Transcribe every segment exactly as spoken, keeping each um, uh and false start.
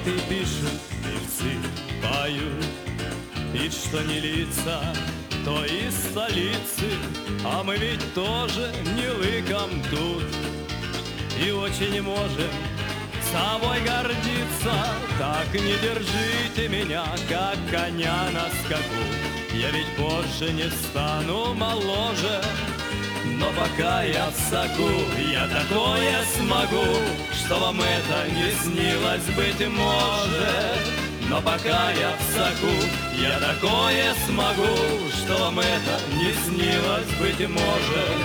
Поэты пишут, певцы поют, и что не лица, то из столицы, а мы ведь тоже не лыком тут. И очень можем собой гордиться. Так не держите меня, как коня на скаку. Я ведь позже не стану моложе, но пока я в соку, я такое смогу, что вам это не снилось, быть может. Но пока я в соку, я такое смогу, что вам это не снилось, быть может.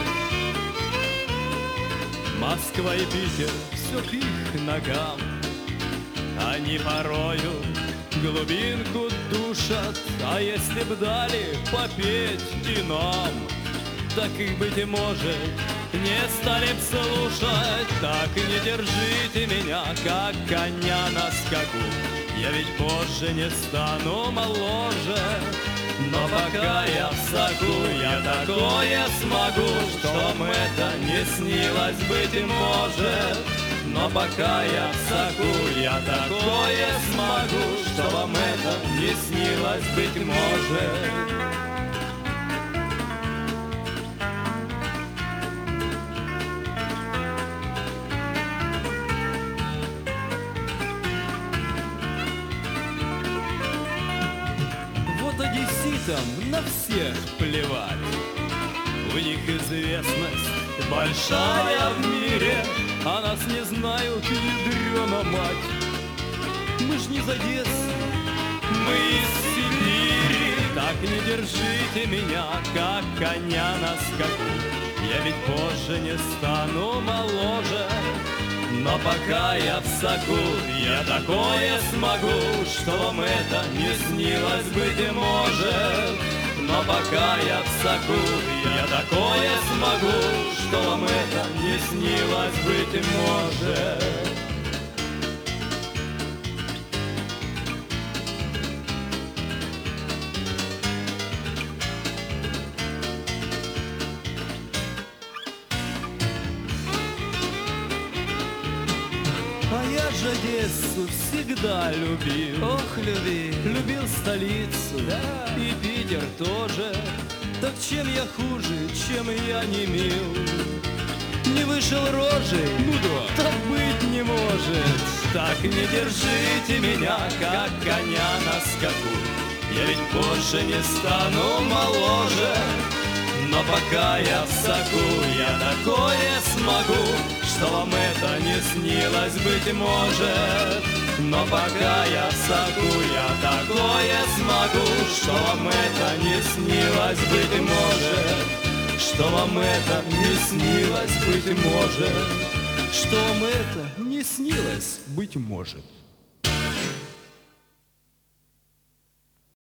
Москва и Питер, все к их ногам, они порою глубинку душат. А если б дали попеть и нам, так их, быть может, не стали б слушать. Так не держите меня, как коня на скаку. Я ведь позже не стану моложе, но пока я в соку, я такое смогу, что вам это не снилось, быть может. Но пока я в соку, я такое смогу, что вам это не снилось, быть может. Одесситам на всех плевать, у них известность большая в мире, а нас не знают, ядрёна мать. Мы ж не из Одессы, мы из Сибири. Так не держите меня, как коня на скаку. Я ведь позже не стану моложе, но пока я в соку, я такое смогу, что вам это не снилось, быть может. Но пока я в соку, я такое смогу, что вам это не снилось, быть может. А я же Одессу всегда любил. Ох, любил. Любил столицу, Да. и Питер тоже. Так чем я хуже, чем я не мил? Не вышел рожей, Ну да. так быть не может. Так не держите меня, как коня на скаку. Я ведь позже не стану моложе, но пока я в соку, я такое смогу, что вам это не снилось, быть может. Но пока я в соку, я такое смогу, что вам это не снилось, быть может. Что вам это не снилось, быть может. Что вам это не снилось, быть может.